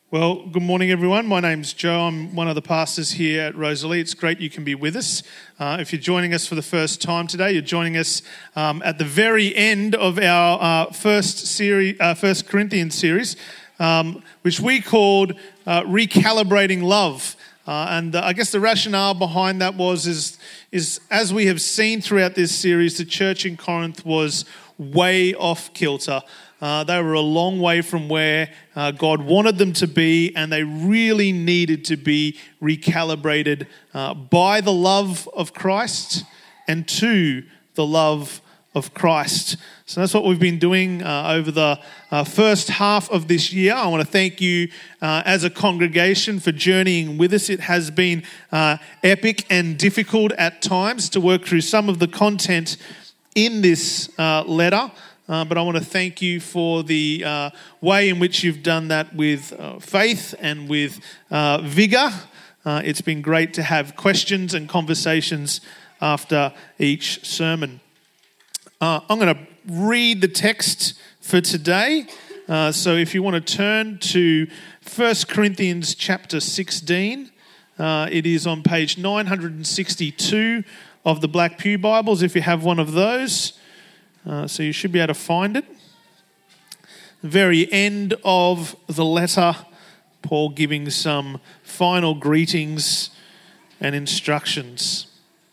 Well, good morning, everyone. My name's Joe. I'm one of the pastors here at Rosalie. It's great you can be with us. If you're joining us for the first time today, you're joining us at the very end of our First Corinthians series, which we called Recalibrating Love. And I guess the rationale behind that is as we have seen throughout this series, the church in Corinth was way off kilter. They were a long way from where God wanted them to be, and they really needed to be recalibrated by the love of Christ and to the love of Christ. So that's what we've been doing over the first half of this year. I want to thank you as a congregation for journeying with us. It has been epic and difficult at times to work through some of the content in this letter. But I want to thank you for the way in which you've done that with faith and with vigour. It's been great to have questions and conversations after each sermon. I'm going to read the text for today. So if you want to turn to 1 Corinthians chapter 16, it is on page 962 of the Black Pew Bibles, if you have one of those. So you should be able to find it. The very end of the letter, Paul giving some final greetings and instructions.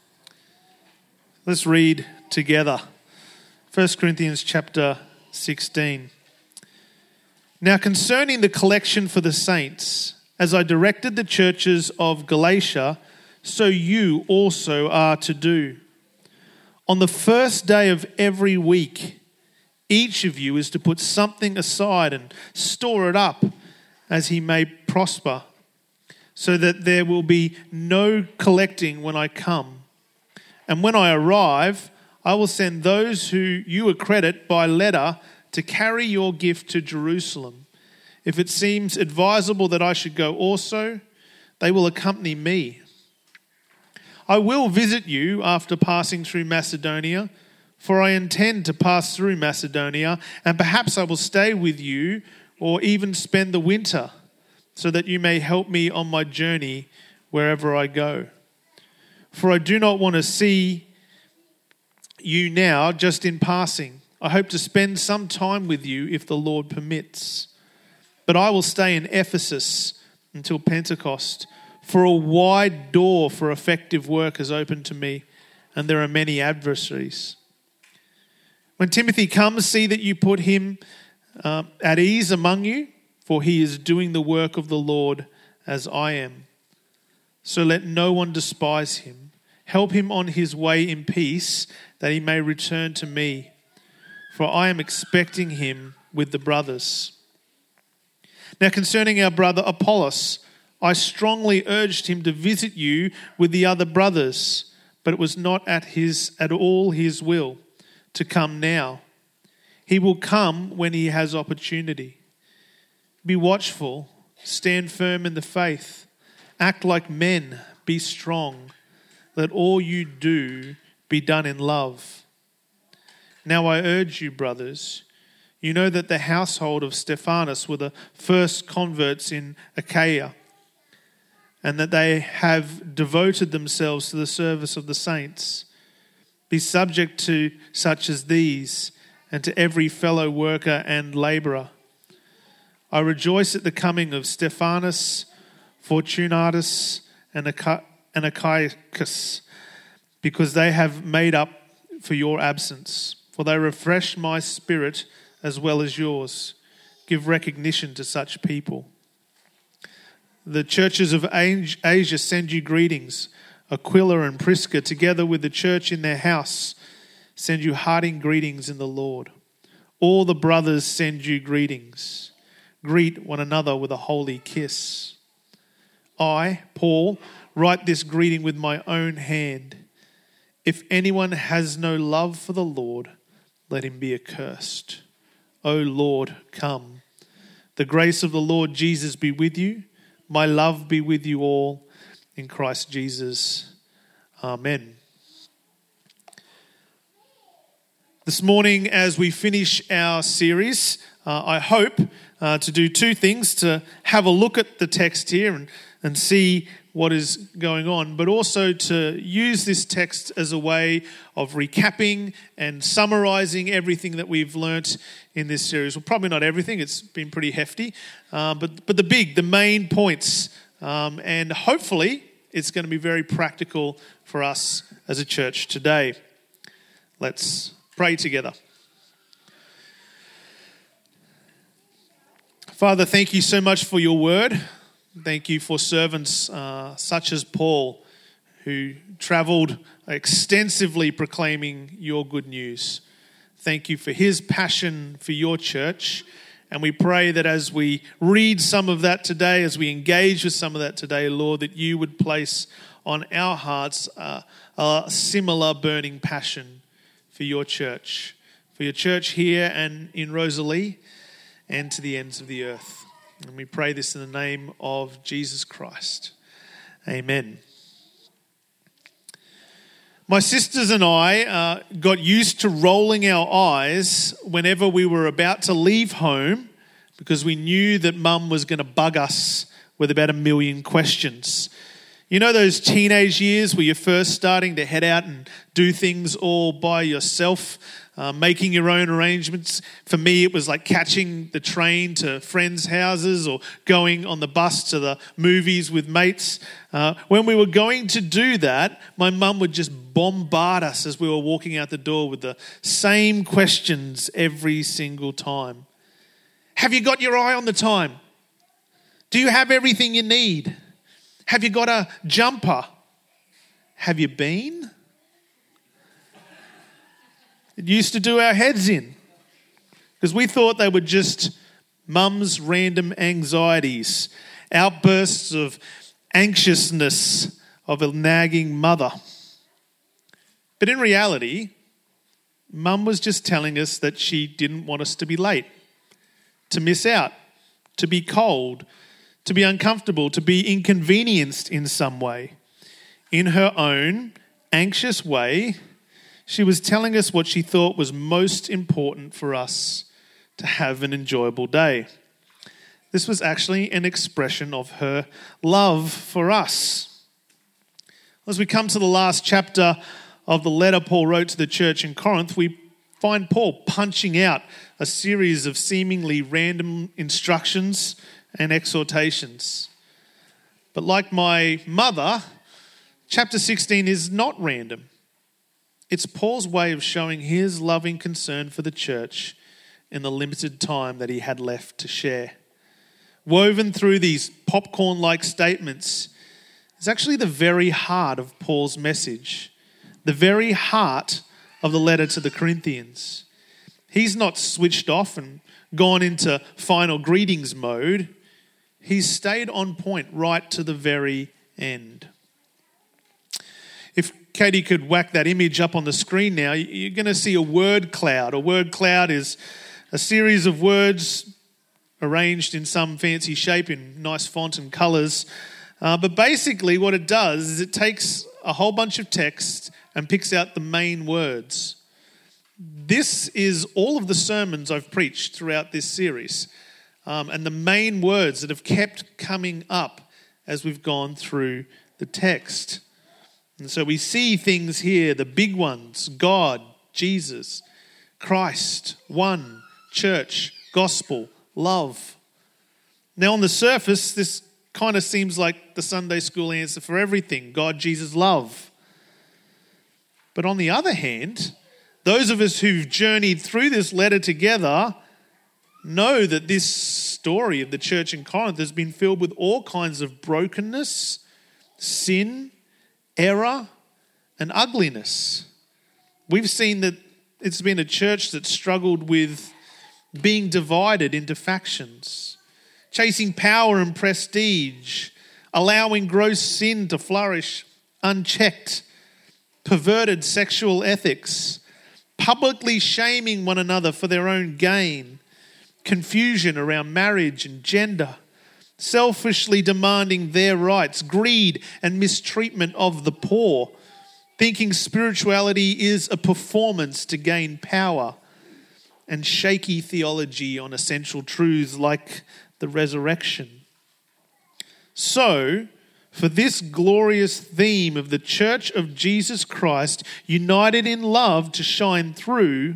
Let's read together. 1 Corinthians chapter 16. Now concerning the collection for the saints, as I directed the churches of Galatia, so you also are to do. On the first day of every week, each of you is to put something aside and store it up as he may prosper, so that there will be no collecting when I come. And when I arrive, I will send those who you accredit by letter to carry your gift to Jerusalem. If it seems advisable that I should go also, they will accompany me. I will visit you after passing through Macedonia, for I intend to pass through Macedonia, and perhaps I will stay with you or even spend the winter, so that you may help me on my journey wherever I go. For I do not want to see you now just in passing. I hope to spend some time with you if the Lord permits. But I will stay in Ephesus until Pentecost, for a wide door for effective work is open to me, and there are many adversaries. When Timothy comes, see that you put him at ease among you, for he is doing the work of the Lord as I am. So let no one despise him. Help him on his way in peace, that he may return to me, for I am expecting him with the brothers. Now concerning our brother Apollos, I strongly urged him to visit you with the other brothers, but it was not at all his will to come now. He will come when he has opportunity. Be watchful, stand firm in the faith, act like men, be strong. Let all you do be done in love. Now I urge you, brothers, you know that the household of Stephanas were the first converts in Achaia, and that they have devoted themselves to the service of the saints. Be subject to such as these, and to every fellow worker and labourer. I rejoice at the coming of Stephanas, Fortunatus, and Achaicus, because they have made up for your absence. For they refresh my spirit as well as yours. Give recognition to such people. The churches of Asia send you greetings. Aquila and Prisca, together with the church in their house, send you hearty greetings in the Lord. All the brothers send you greetings. Greet one another with a holy kiss. I, Paul, write this greeting with my own hand. If anyone has no love for the Lord, let him be accursed. O Lord, come. The grace of the Lord Jesus be with you. My love be with you all in Christ Jesus. Amen. This morning, as we finish our series, I hope to do two things: to have a look at the text here and see what is going on, but also to use this text as a way of recapping and summarizing everything that we've learnt in this series. Well, probably not everything, it's been pretty hefty, but the main points, and hopefully it's going to be very practical for us as a church today. Let's pray together. Father, thank you so much for your word. Thank you for servants such as Paul, who travelled extensively proclaiming your good news. Thank you for his passion for your church. And we pray that as we read some of that today, as we engage with some of that today, Lord, that you would place on our hearts a similar burning passion for your church here and in Rosalie and to the ends of the earth. And we pray this in the name of Jesus Christ. Amen. My sisters and I got used to rolling our eyes whenever we were about to leave home because we knew that Mum was going to bug us with about 1 million questions. You know those teenage years where you're first starting to head out and do things all by yourself, making your own arrangements? For me, it was like catching the train to friends' houses or going on the bus to the movies with mates. When we were going to do that, my mum would just bombard us as we were walking out the door with the same questions every single time. Have you got your eye on the time? Do you have everything you need? Have you got a jumper? Have you been? It used to do our heads in because we thought they were just mum's random anxieties, outbursts of anxiousness of a nagging mother. But in reality, Mum was just telling us that she didn't want us to be late, to miss out, to be cold, to be uncomfortable, to be inconvenienced in some way. In her own anxious way, she was telling us what she thought was most important for us to have an enjoyable day. This was actually an expression of her love for us. As we come to the last chapter of the letter Paul wrote to the church in Corinth, we find Paul punching out a series of seemingly random instructions and exhortations. But like my mother, chapter 16 is not random. It's Paul's way of showing his loving concern for the church in the limited time that he had left to share. Woven through these popcorn-like statements is actually the very heart of Paul's message, the very heart of the letter to the Corinthians. He's not switched off and gone into final greetings mode. He's stayed on point right to the very end. If Katie could whack that image up on the screen now, you're going to see a word cloud. A word cloud is a series of words arranged in some fancy shape in nice font and colours. But basically what it does is it takes a whole bunch of text and picks out the main words. This is all of the sermons I've preached throughout this series, and the main words that have kept coming up as we've gone through the text. And so we see things here, the big ones: God, Jesus, Christ, one, church, gospel, love. Now on the surface, this kind of seems like the Sunday school answer for everything: God, Jesus, love. But on the other hand, those of us who've journeyed through this letter together know that this story of the church in Corinth has been filled with all kinds of brokenness, sin, error, and ugliness. We've seen that it's been a church that struggled with being divided into factions, chasing power and prestige, allowing gross sin to flourish unchecked, perverted sexual ethics, publicly shaming one another for their own gain, confusion around marriage and gender, selfishly demanding their rights, greed and mistreatment of the poor, thinking spirituality is a performance to gain power, and shaky theology on essential truths like the resurrection. So, for this glorious theme of the Church of Jesus Christ, united in love to shine through,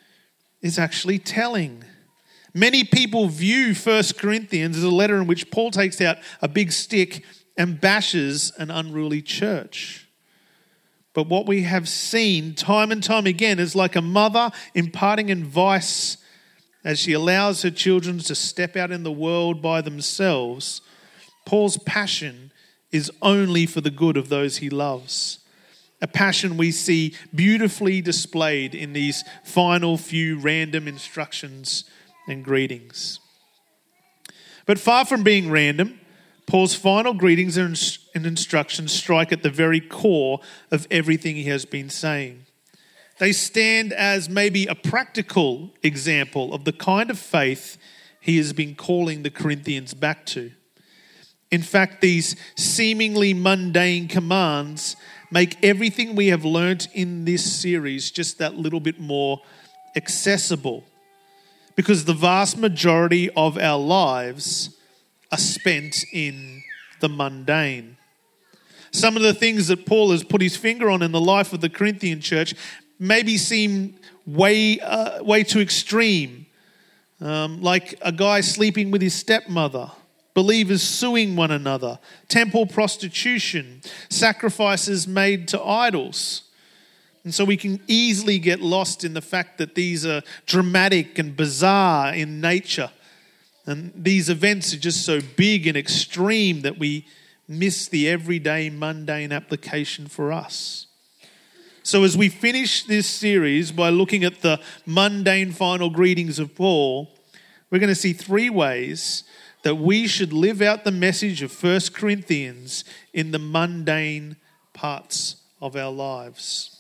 is actually telling. Many people view 1 Corinthians as a letter in which Paul takes out a big stick and bashes an unruly church. But what we have seen time and time again is like a mother imparting advice as she allows her children to step out in the world by themselves. Paul's passion is only for the good of those he loves. A passion we see beautifully displayed in these final few random instructions and greetings. But far from being random, Paul's final greetings and instructions strike at the very core of everything he has been saying. They stand as maybe a practical example of the kind of faith he has been calling the Corinthians back to. In fact, these seemingly mundane commands make everything we have learnt in this series just that little bit more accessible, because the vast majority of our lives are spent in the mundane. Some of the things that Paul has put his finger on in the life of the Corinthian church maybe seem way too extreme, like a guy sleeping with his stepmother, believers suing one another, temple prostitution, sacrifices made to idols. And so we can easily get lost in the fact that these are dramatic and bizarre in nature. And these events are just so big and extreme that we miss the everyday mundane application for us. So as we finish this series by looking at the mundane final greetings of Paul, we're going to see 3 ways that we should live out the message of 1 Corinthians in the mundane parts of our lives.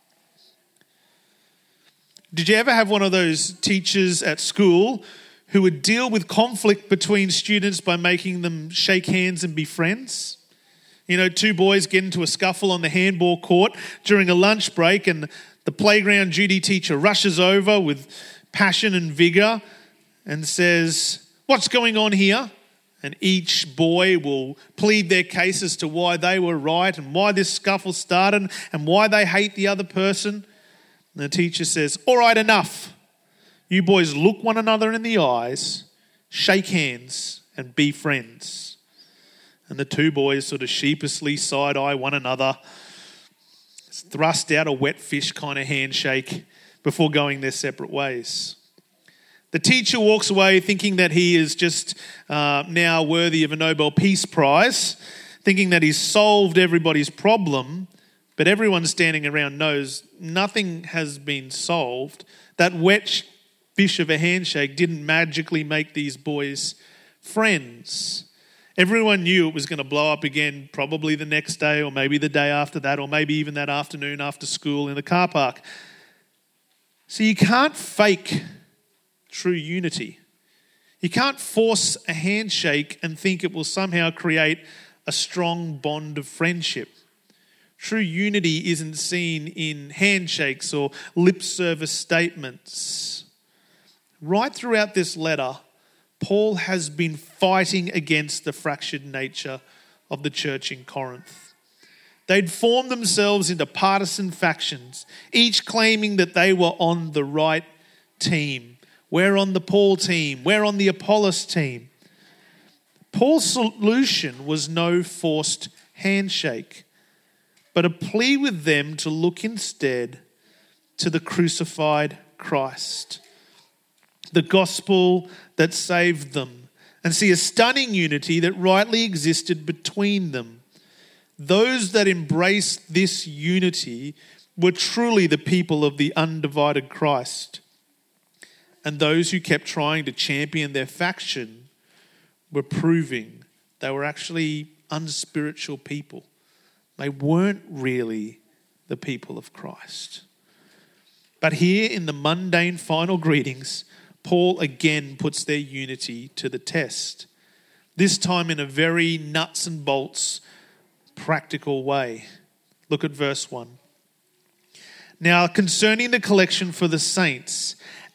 Did you ever have one of those teachers at school who would deal with conflict between students by making them shake hands and be friends? You know, 2 boys get into a scuffle on the handball court during a lunch break, and the playground duty teacher rushes over with passion and vigour and says, "What's going on here?" And each boy will plead their case as to why they were right and why this scuffle started and why they hate the other person. And the teacher says, "All right, enough. You boys look one another in the eyes, shake hands, and be friends." And the 2 boys sort of sheepishly side-eye one another, thrust out a wet fish kind of handshake before going their separate ways. The teacher walks away thinking that he is just now worthy of a Nobel Peace Prize, thinking that he's solved everybody's problem, but everyone standing around knows nothing has been solved. That wet fish of a handshake didn't magically make these boys friends. Everyone knew it was going to blow up again probably the next day, or maybe the day after that, or maybe even that afternoon after school in the car park. So you can't fake true unity. You can't force a handshake and think it will somehow create a strong bond of friendship. True unity isn't seen in handshakes or lip service statements. Right throughout this letter, Paul has been fighting against the fractured nature of the church in Corinth. They'd formed themselves into partisan factions, each claiming that they were on the right team. We're on the Paul team. We're on the Apollos team. Paul's solution was no forced handshake, but a plea with them to look instead to the crucified Christ, the gospel that saved them, and see a stunning unity that rightly existed between them. Those that embraced this unity were truly the people of the undivided Christ. And those who kept trying to champion their faction were proving they were actually unspiritual people. They weren't really the people of Christ. But here in the mundane final greetings, Paul again puts their unity to the test, this time in a very nuts and bolts practical way. Look at verse 1. "Now concerning the collection for the saints,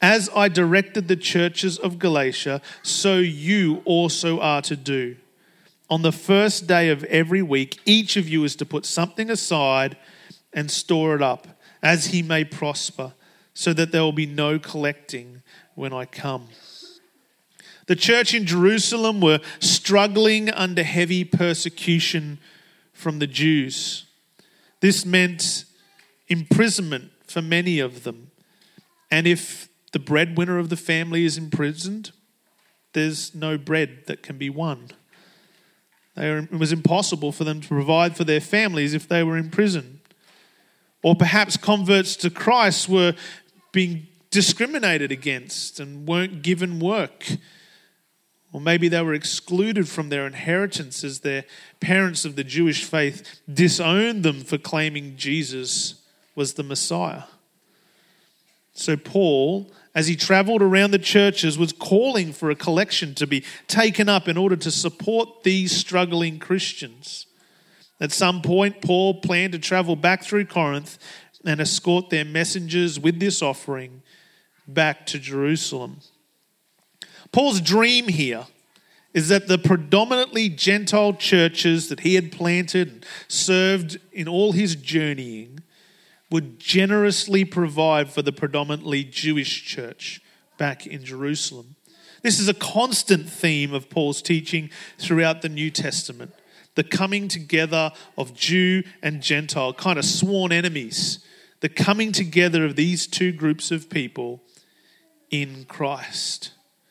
As I directed the churches of Galatia, so you also are to do. On the first day of every week, each of you is to put something aside and store it up, as he may prosper, so that there will be no collecting when I come. The church in Jerusalem were struggling under heavy persecution from the Jews. This meant imprisonment for many of them. And if the breadwinner of the family is imprisoned, there's no bread that can be won. It was impossible for them to provide for their families if they were in prison. Or perhaps converts to Christ were being discriminated against and weren't given work. Or maybe they were excluded from their inheritance as their parents of the Jewish faith disowned them for claiming Jesus was the Messiah. So Paul, as he traveled around the churches, was calling for a collection to be taken up in order to support these struggling Christians. At some point, Paul planned to travel back through Corinth and escort their messengers with this offering back to Jerusalem. Paul's dream here is that the predominantly Gentile churches that he had planted and served in all his journeying would generously provide for the predominantly Jewish church back in Jerusalem. This is a constant theme of Paul's teaching throughout the New Testament. The coming together of Jew and Gentile, kind of sworn enemies. The coming together of these two groups of people in Christ.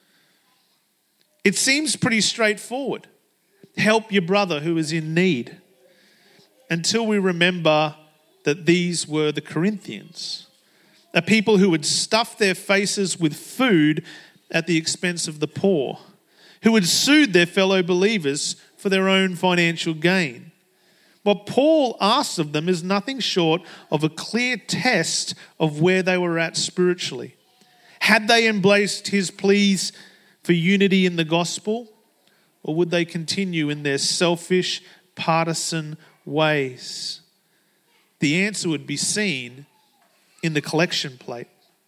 It seems pretty straightforward. Help your brother who is in need. Until we remember that these were the Corinthians, a people who would stuff their faces with food at the expense of the poor, who had sued their fellow believers for their own financial gain. What Paul asks of them is nothing short of a clear test of where they were at spiritually. Had they embraced his pleas for unity in the gospel, or would they continue in their selfish, partisan ways? The answer would be seen in the collection plate.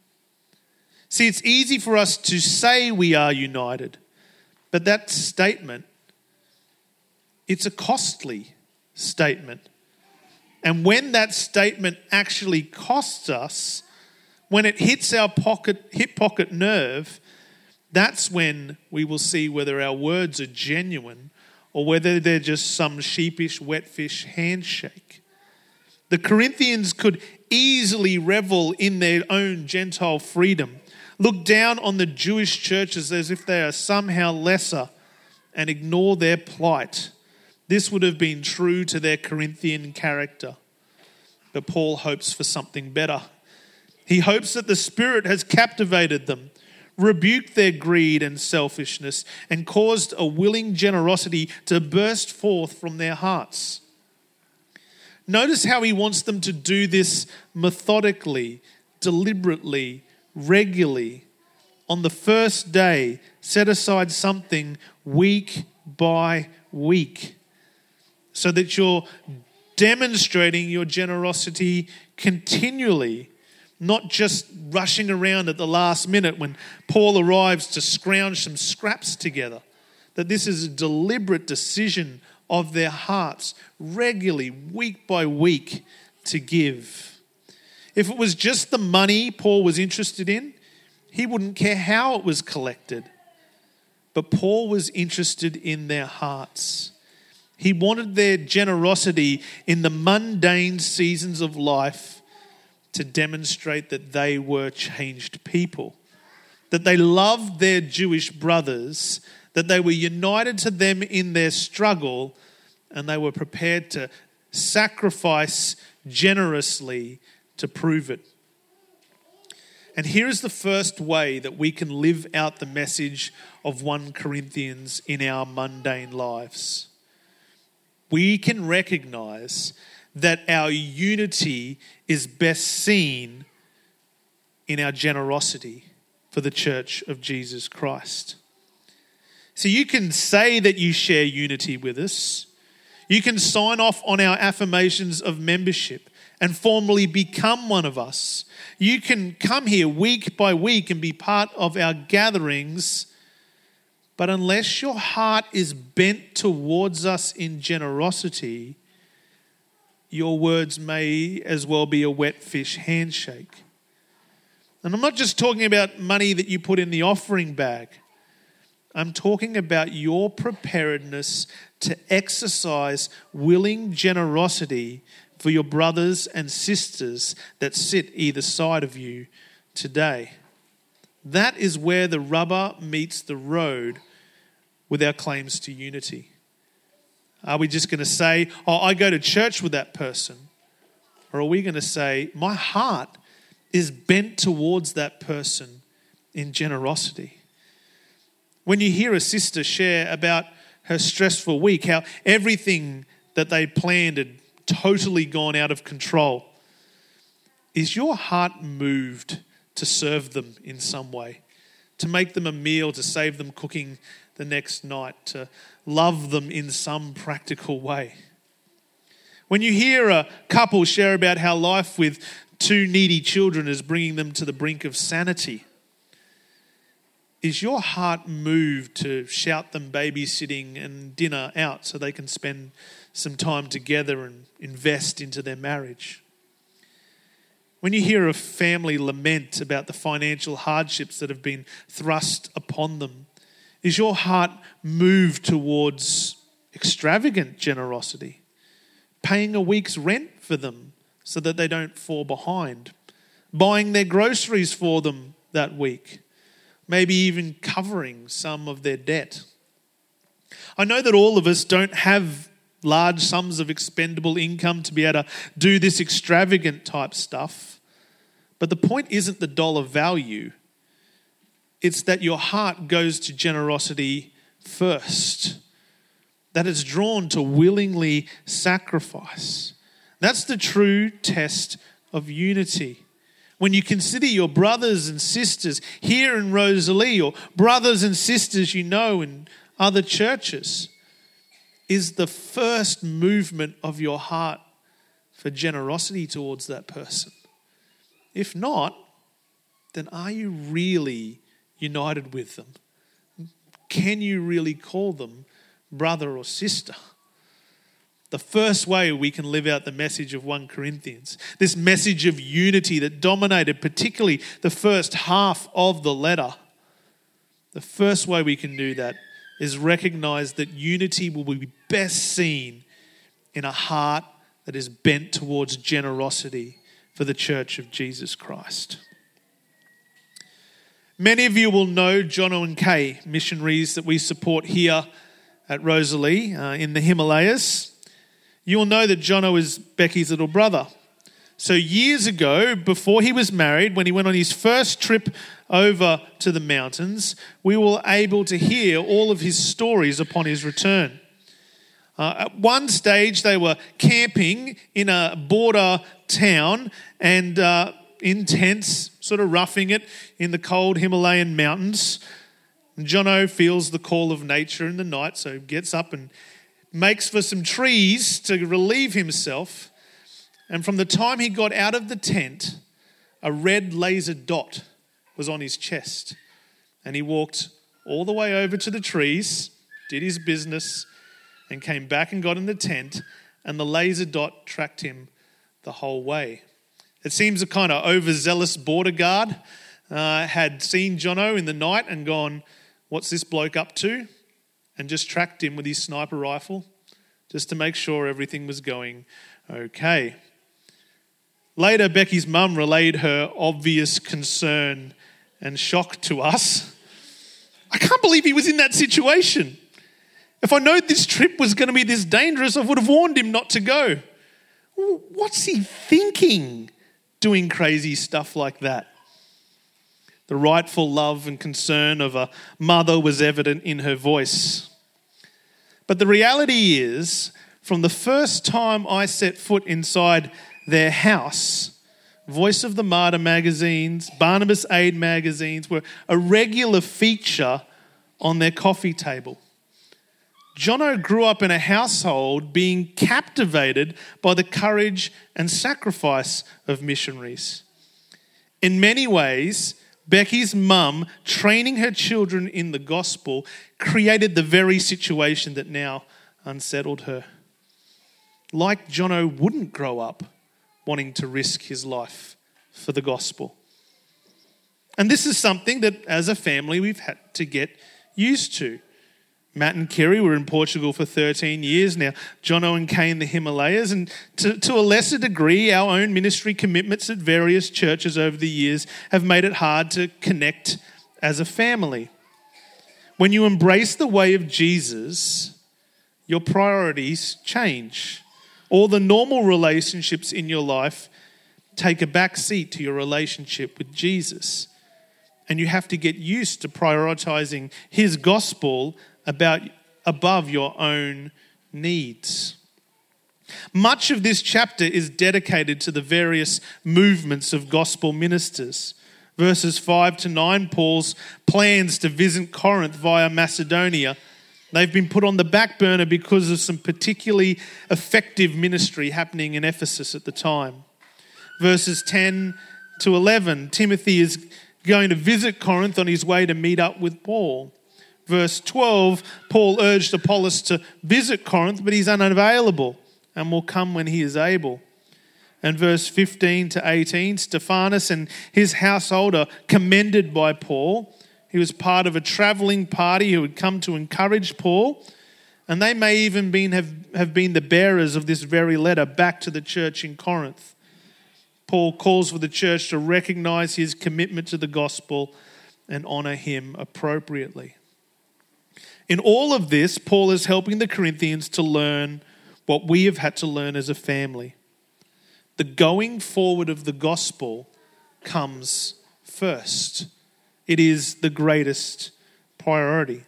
See, it's easy for us to say we are united, but that statement, it's a costly statement. And when that statement actually costs us, when it hits our hip pocket nerve, that's when we will see whether our words are genuine or whether they're just some sheepish, wetfish handshake. The Corinthians could easily revel in their own Gentile freedom, look down on the Jewish churches as if they are somehow lesser, and ignore their plight. This would have been true to their Corinthian character. But Paul hopes for something better. He hopes that the Spirit has captivated them, rebuked their greed and selfishness, and caused a willing generosity to burst forth from their hearts. Notice how he wants them to do this methodically, deliberately, regularly. On the first day, set aside something week by week so that you're demonstrating your generosity continually, not just rushing around at the last minute when Paul arrives to scrounge some scraps together. That this is a deliberate decision of their hearts, regularly, week by week, to give. If it was just the money Paul was interested in, he wouldn't care how it was collected. But Paul was interested in their hearts. He wanted their generosity in the mundane seasons of life to demonstrate that they were changed people, that they loved their Jewish brothers, that they were united to them in their struggle, and they were prepared to sacrifice generously to prove it. And here is the first way that we can live out the message of 1 Corinthians in our mundane lives. We can recognize that our unity is best seen in our generosity for the church of Jesus Christ. So you can say that you share unity with us. You can sign off on our affirmations of membership and formally become one of us. You can come here week by week and be part of our gatherings, but unless your heart is bent towards us in generosity, your words may as well be a wet fish handshake. And I'm not just talking about money that you put in the offering bag. I'm talking about your preparedness to exercise willing generosity for your brothers and sisters that sit either side of you today. That is where the rubber meets the road with our claims to unity. Are we just going to say, oh, I go to church with that person? Or are we going to say, my heart is bent towards that person in generosity? When you hear a sister share about her stressful week, how everything that they planned had totally gone out of control, is your heart moved to serve them in some way, to make them a meal, to save them cooking the next night, to love them in some practical way? When you hear a couple share about how life with 2 needy children is bringing them to the brink of sanity, is your heart moved to shout them babysitting and dinner out so they can spend some time together and invest into their marriage? When you hear a family lament about the financial hardships that have been thrust upon them, is your heart moved towards extravagant generosity, paying a week's rent for them so that they don't fall behind, buying their groceries for them that week, maybe even covering some of their debt? I know that all of us don't have large sums of expendable income to be able to do this extravagant type stuff, but the point isn't the dollar value. It's that your heart goes to generosity first, that it's drawn to willingly sacrifice. That's the true test of unity. When you consider your brothers and sisters here in Rosalie, or brothers and sisters you know in other churches, is the first movement of your heart for generosity towards that person? If not, then are you really united with them? Can you really call them brother or sister? The first way we can live out the message of 1 Corinthians, this message of unity that dominated particularly the first half of the letter, the first way we can do that is recognize that unity will be best seen in a heart that is bent towards generosity for the Church of Jesus Christ. Many of you will know Jono and Kay, missionaries that we support here at Rosalie in the Himalayas. You will know that Jono is Becky's little brother. So years ago, before he was married, when he went on his first trip over to the mountains, we were able to hear all of his stories upon his return. At one stage, they were camping in a border town and in tents, sort of roughing it in the cold Himalayan mountains. And Jono feels the call of nature in the night, so he gets up and makes for some trees to relieve himself. And from the time he got out of the tent, a red laser dot was on his chest. And he walked all the way over to the trees, did his business, and came back and got in the tent, and the laser dot tracked him the whole way. It seems a kind of overzealous border guard had seen Jono in the night and gone, "What's this bloke up to?" and just tracked him with his sniper rifle just to make sure everything was going okay. Later, Becky's mum relayed her obvious concern and shock to us. "I can't believe he was in that situation. If I known this trip was going to be this dangerous, I would have warned him not to go. What's he thinking, doing crazy stuff like that?" The rightful love and concern of a mother was evident in her voice. But the reality is, from the first time I set foot inside their house, Voice of the Martyr magazines, Barnabas Aid magazines were a regular feature on their coffee table. Jono grew up in a household being captivated by the courage and sacrifice of missionaries. In many ways, Becky's mum training her children in the gospel created the very situation that now unsettled her. Like Jono wouldn't grow up wanting to risk his life for the gospel. And this is something that as a family we've had to get used to. Matt and Kerry were in Portugal for 13 years now. Jono and Kay in the Himalayas. And to a lesser degree, our own ministry commitments at various churches over the years have made it hard to connect as a family. When you embrace the way of Jesus, your priorities change. All the normal relationships in your life take a back seat to your relationship with Jesus. And you have to get used to prioritizing his gospel above your own needs. Much of this chapter is dedicated to the various movements of gospel ministers. Verses 5 to 9, Paul's plans to visit Corinth via Macedonia. They've been put on the back burner because of some particularly effective ministry happening in Ephesus at the time. Verses 10 to 11, Timothy is going to visit Corinth on his way to meet up with Paul. Verse 12, Paul urged Apollos to visit Corinth, but he's unavailable and will come when he is able. And verse 15 to 18, Stephanas and his household are commended by Paul. He was part of a travelling party who had come to encourage Paul, and they may even have been the bearers of this very letter back to the church in Corinth. Paul calls for the church to recognize his commitment to the gospel and honor him appropriately. In all of this, Paul is helping the Corinthians to learn what we have had to learn as a family. The going forward of the gospel comes first. It is the greatest priority.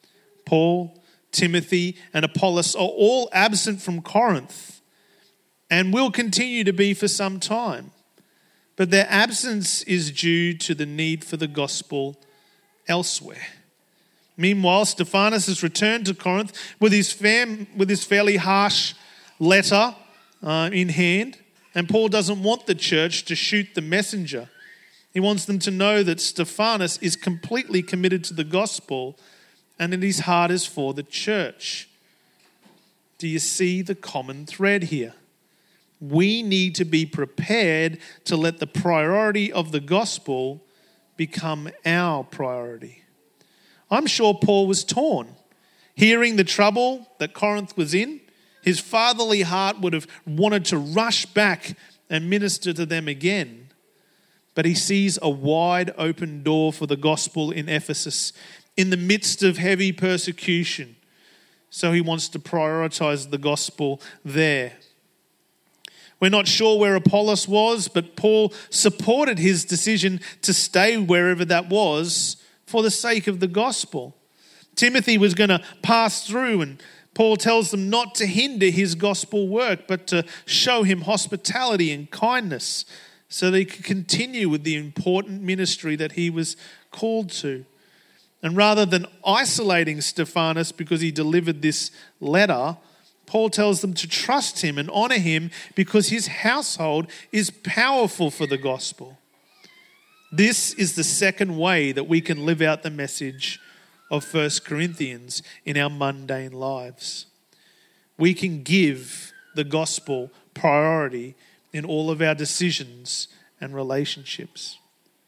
Paul, Timothy, and Apollos are all absent from Corinth and will continue to be for some time. But their absence is due to the need for the gospel elsewhere. Meanwhile, Stephanas has returned to Corinth with his fairly harsh letter in hand, and Paul doesn't want the church to shoot the messenger. He wants them to know that Stephanas is completely committed to the gospel and that his heart is for the church. Do you see the common thread here? We need to be prepared to let the priority of the gospel become our priority. I'm sure Paul was torn. Hearing the trouble that Corinth was in, his fatherly heart would have wanted to rush back and minister to them again. But he sees a wide open door for the gospel in Ephesus in the midst of heavy persecution. So he wants to prioritize the gospel there. We're not sure where Apollos was, but Paul supported his decision to stay wherever that was for the sake of the gospel. Timothy was going to pass through, and Paul tells them not to hinder his gospel work, but to show him hospitality and kindness so that he could continue with the important ministry that he was called to. And rather than isolating Stephanas because he delivered this letter, Paul tells them to trust him and honor him because his household is powerful for the gospel. This is the second way that we can live out the message of 1 Corinthians in our mundane lives. We can give the gospel priority in all of our decisions and relationships.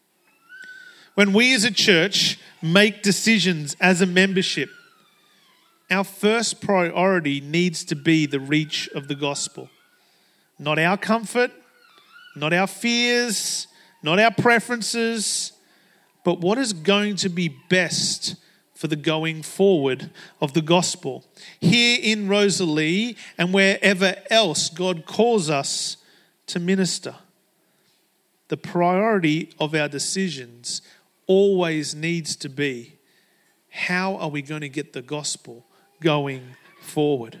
When we as a church make decisions as a membership, our first priority needs to be the reach of the gospel. Not our comfort, not our fears, not our preferences, but what is going to be best for the going forward of the gospel. Here in Rosalie and wherever else God calls us to minister. The priority of our decisions always needs to be, how are we going to get the gospel going forward?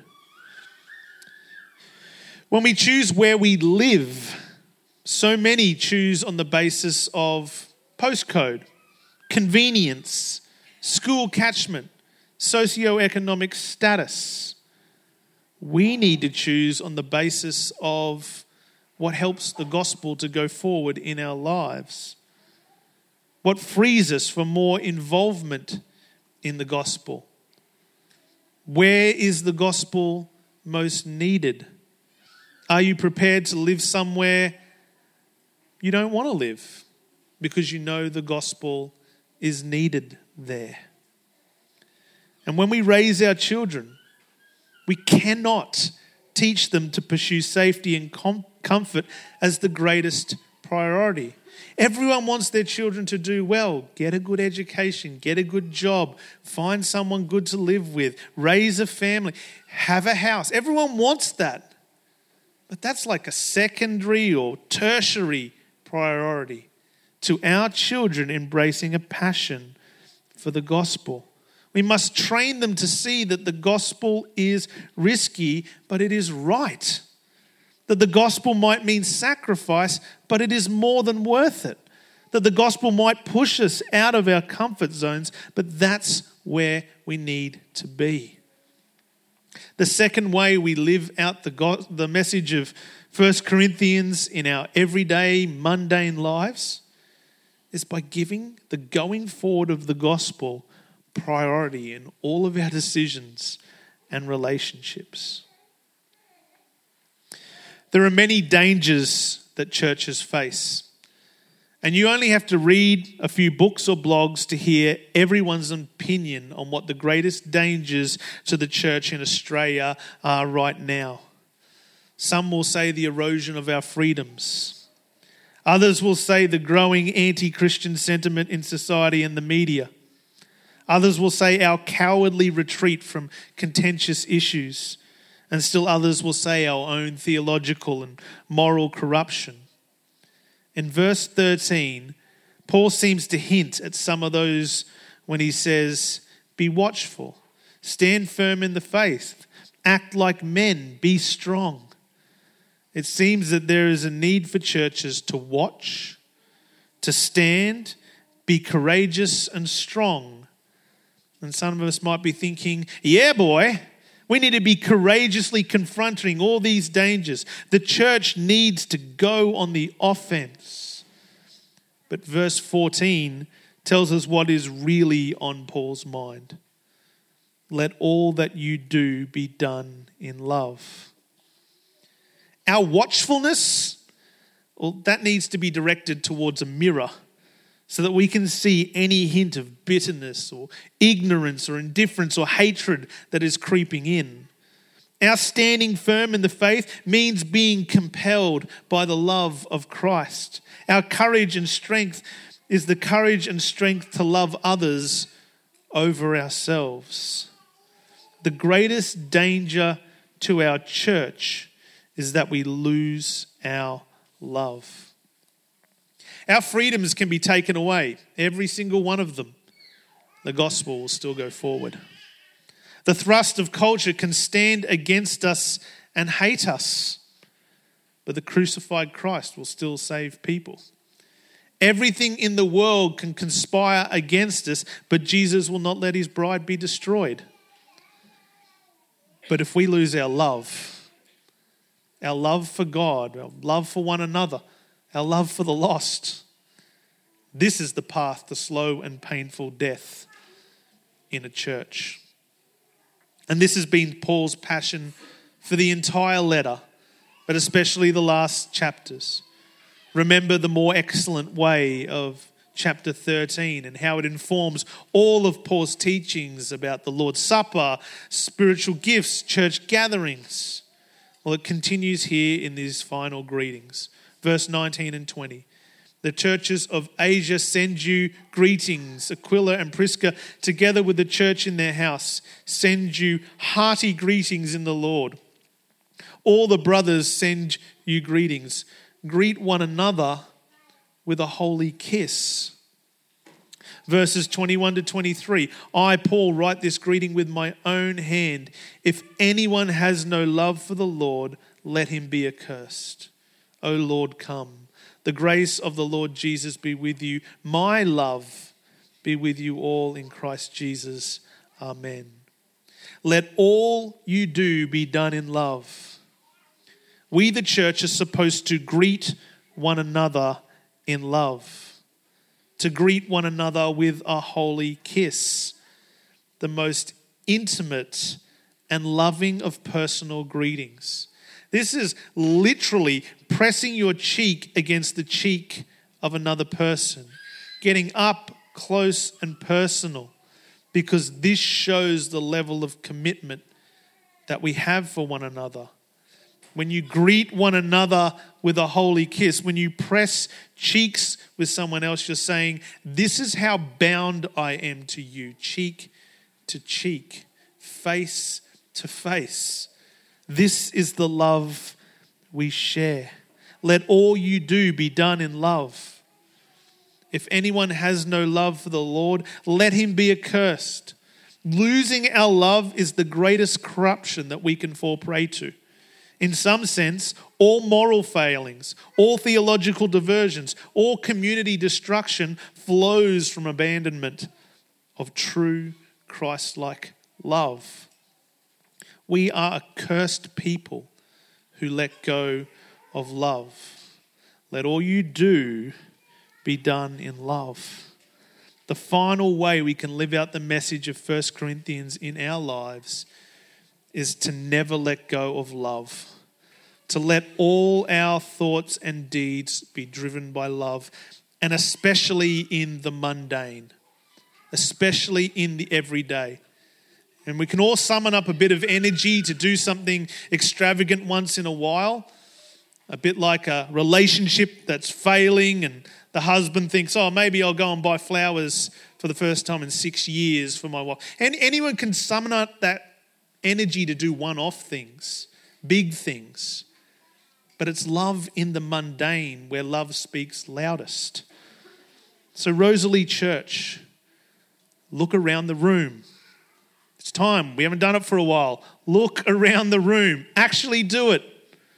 When we choose where we live, so many choose on the basis of postcode, convenience, school catchment, socioeconomic status. We need to choose on the basis of what helps the gospel to go forward in our lives. What frees us for more involvement in the gospel? Where is the gospel most needed? Are you prepared to live somewhere you don't want to live because you know the gospel is needed there? And when we raise our children, we cannot teach them to pursue safety and comfort as the greatest priority. Everyone wants their children to do well, get a good education, get a good job, find someone good to live with, raise a family, have a house. Everyone wants that. But that's like a secondary or tertiary priority to our children embracing a passion for the gospel. We must train them to see that the gospel is risky, but it is right. That the gospel might mean sacrifice, but it is more than worth it. That the gospel might push us out of our comfort zones, but that's where we need to be. The second way we live out the message of 1 Corinthians in our everyday, mundane lives is by giving the going forward of the gospel priority in all of our decisions and relationships. There are many dangers that churches face. And you only have to read a few books or blogs to hear everyone's opinion on what the greatest dangers to the church in Australia are right now. Some will say the erosion of our freedoms. Others will say the growing anti-Christian sentiment in society and the media. Others will say our cowardly retreat from contentious issues. And still others will say our own theological and moral corruption. In verse 13, Paul seems to hint at some of those when he says, be watchful, stand firm in the faith, act like men, be strong. It seems that there is a need for churches to watch, to stand, be courageous and strong. And some of us might be thinking, yeah, boy, we need to be courageously confronting all these dangers. The church needs to go on the offense. But verse 14 tells us what is really on Paul's mind. Let all that you do be done in love. Our watchfulness, well, that needs to be directed towards a mirror so that we can see any hint of bitterness or ignorance or indifference or hatred that is creeping in. Our standing firm in the faith means being compelled by the love of Christ. Our courage and strength is the courage and strength to love others over ourselves. The greatest danger to our church is that we lose our love. Our freedoms can be taken away, every single one of them. The gospel will still go forward. The thrust of culture can stand against us and hate us, but the crucified Christ will still save people. Everything in the world can conspire against us, but Jesus will not let his bride be destroyed. But if we lose our love for God, our love for one another, our love for the lost, this is the path to slow and painful death in a church. And this has been Paul's passion for the entire letter, but especially the last chapters. Remember the more excellent way of chapter 13 and how it informs all of Paul's teachings about the Lord's Supper, spiritual gifts, church gatherings. Well, it continues here in these final greetings. Verse 19 and 20. The churches of Asia send you greetings. Aquila and Prisca, together with the church in their house, send you hearty greetings in the Lord. All the brothers send you greetings. Greet one another with a holy kiss. Verses 21 to 23. I, Paul, write this greeting with my own hand. If anyone has no love for the Lord, let him be accursed. O Lord, come. The grace of the Lord Jesus be with you. My love be with you all in Christ Jesus. Amen. Let all you do be done in love. We, the church, are supposed to greet one another in love. To greet one another with a holy kiss. The most intimate and loving of personal greetings. This is literally pressing your cheek against the cheek of another person. Getting up close and personal. Because this shows the level of commitment that we have for one another. When you greet one another with a holy kiss, when you press cheeks with someone else, you're saying, this is how bound I am to you, cheek to cheek, face to face. This is the love we share. Let all you do be done in love. If anyone has no love for the Lord, let him be accursed. Losing our love is the greatest corruption that we can fall prey to. In some sense, all moral failings, all theological diversions, all community destruction flows from abandonment of true Christ-like love. We are a cursed people who let go of love. Let all you do be done in love. The final way we can live out the message of 1 Corinthians in our lives is to never let go of love. To let all our thoughts and deeds be driven by love, and especially in the mundane, especially in the everyday. And we can all summon up a bit of energy to do something extravagant once in a while, a bit like a relationship that's failing and the husband thinks, oh, maybe I'll go and buy flowers for the first time in 6 years for my wife. And anyone can summon up that energy to do one-off things, big things. But it's love in the mundane where love speaks loudest. So Rosalie Church, look around the room. It's time. We haven't done it for a while. Look around the room. Actually do it.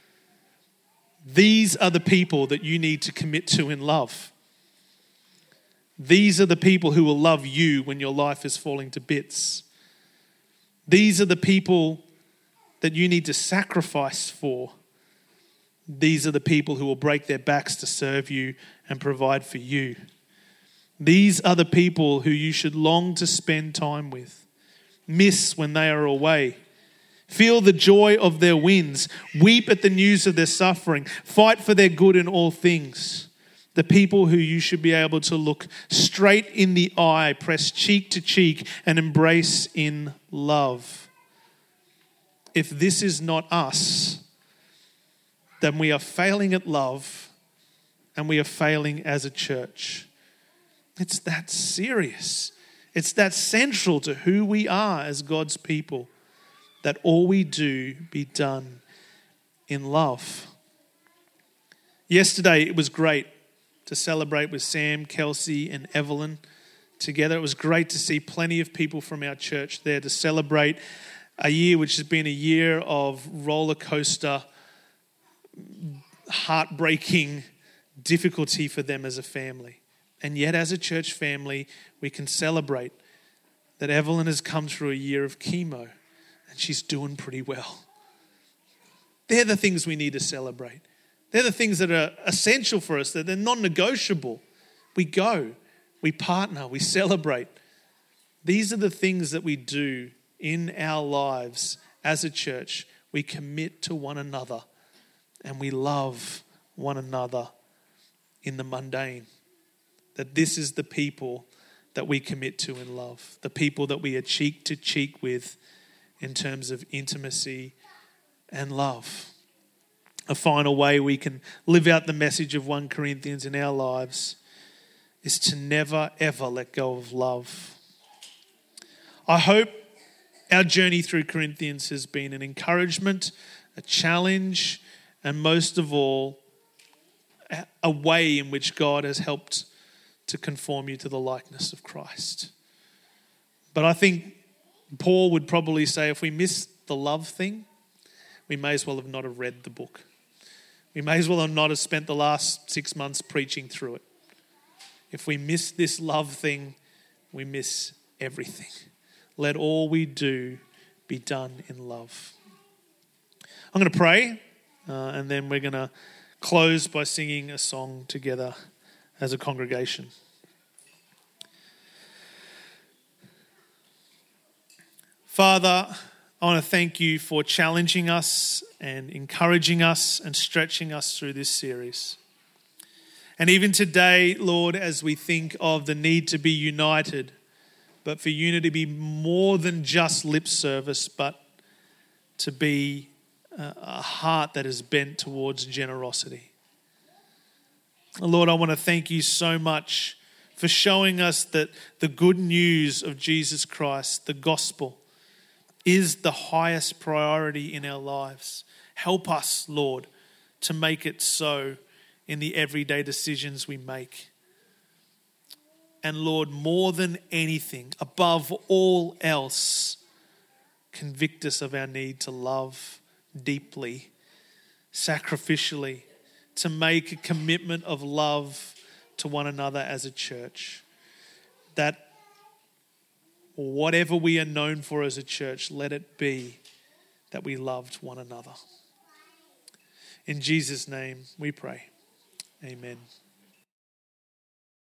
These are the people that you need to commit to in love. These are the people who will love you when your life is falling to bits. These are the people that you need to sacrifice for. These are the people who will break their backs to serve you and provide for you. These are the people who you should long to spend time with. Miss when they are away. Feel the joy of their wins. Weep at the news of their suffering. Fight for their good in all things. The people who you should be able to look straight in the eye, press cheek to cheek, and embrace in love. If this is not us, then we are failing at love and we are failing as a church. It's that serious. It's that central to who we are as God's people, that all we do be done in love. Yesterday, it was great to celebrate with Sam, Kelsey, and Evelyn together. It was great to see plenty of people from our church there to celebrate a year which has been a year of roller coaster, heartbreaking difficulty for them as a family. And yet, as a church family, we can celebrate that Evelyn has come through a year of chemo. And she's doing pretty well. They're the things we need to celebrate. They're the things that are essential for us, that they're non-negotiable. We go, we partner, we celebrate. These are the things that we do in our lives as a church. We commit to one another and we love one another in the mundane. That this is the people that we commit to in love. The people that we are cheek to cheek with in terms of intimacy and love. A final way we can live out the message of 1 Corinthians in our lives is to never, ever let go of love. I hope our journey through Corinthians has been an encouragement, a challenge, and most of all, a way in which God has helped to conform you to the likeness of Christ. But I think Paul would probably say if we miss the love thing, we may as well have not have read the book. We may as well have not have spent the last 6 months preaching through it. If we miss this love thing, we miss everything. let all we do be done in love. I'm going to pray, and then we're going to close by singing a song together as a congregation. Father, I want to thank you for challenging us and encouraging us and stretching us through this series. And even today, Lord, as we think of the need to be united, but for unity to be more than just lip service, but to be a heart that is bent towards generosity. Lord, I want to thank you so much for showing us that the good news of Jesus Christ, the gospel, is the highest priority in our lives. Help us, Lord, to make it so in the everyday decisions we make. And Lord, more than anything, above all else, convict us of our need to love deeply, sacrificially, to make a commitment of love to one another as a church. That whatever we are known for as a church, let it be that we loved one another. In Jesus' name we pray. Amen.